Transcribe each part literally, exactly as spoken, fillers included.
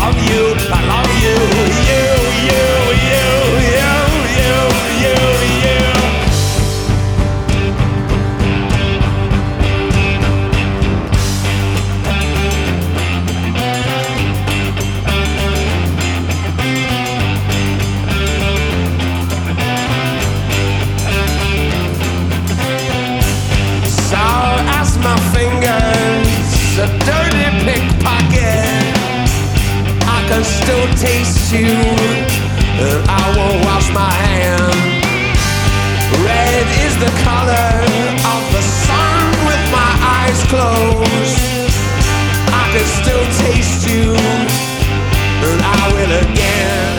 love you, I love you, you, you, you, you, you, you, you. Sour as my fingers, a dirty pickpocket. I can still taste you, and I won't wash my hand. Red is the color of the sun with my eyes closed. I can still taste you, and I will again.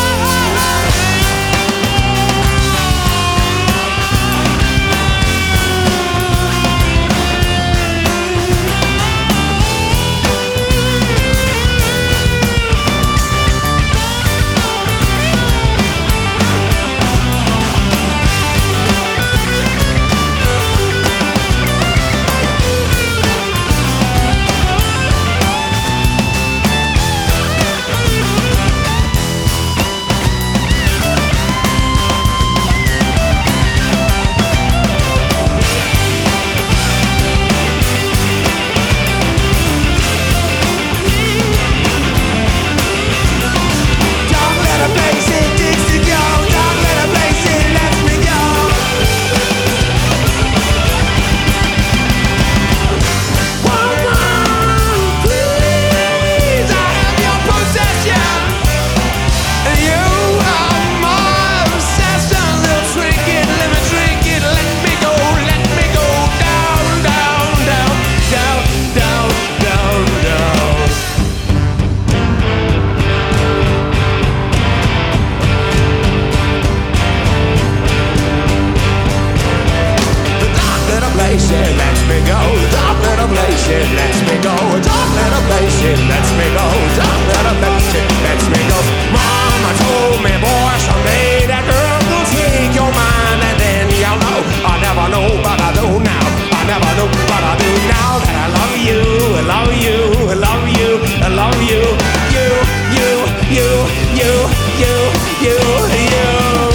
It lets me go, dark little place, it lets me go, dark little place, it lets me go, dark little place, it lets me go. Mama told me, boy, someday that girl will take your mind, and then you'll know. I never know, but I do now. I never know, but I do now that I love you, I love you, I love you, I love you, you, you, you, you, you, you, you.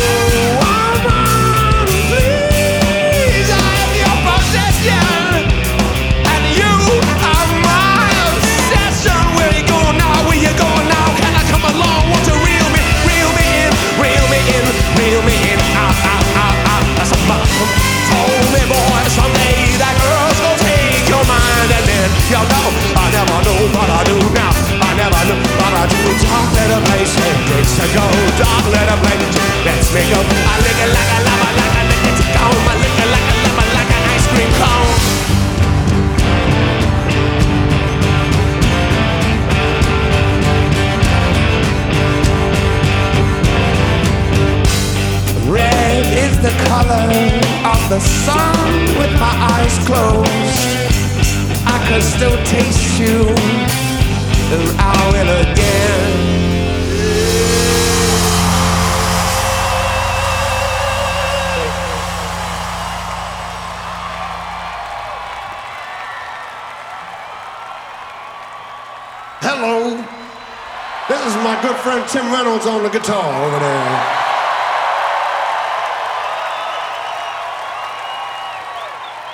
Y'all know, I never knew, but I do now. I never knew, but I do. Dark little place, it takes to go. Dark little place, lets me go. I lick it like a lava, like a lick it to go. I lick it like a lava, like an ice cream cone. Red is the color of the sun with my eyes closed. I can still taste you, and I will again. Hello, this is my good friend Tim Reynolds on the guitar over there.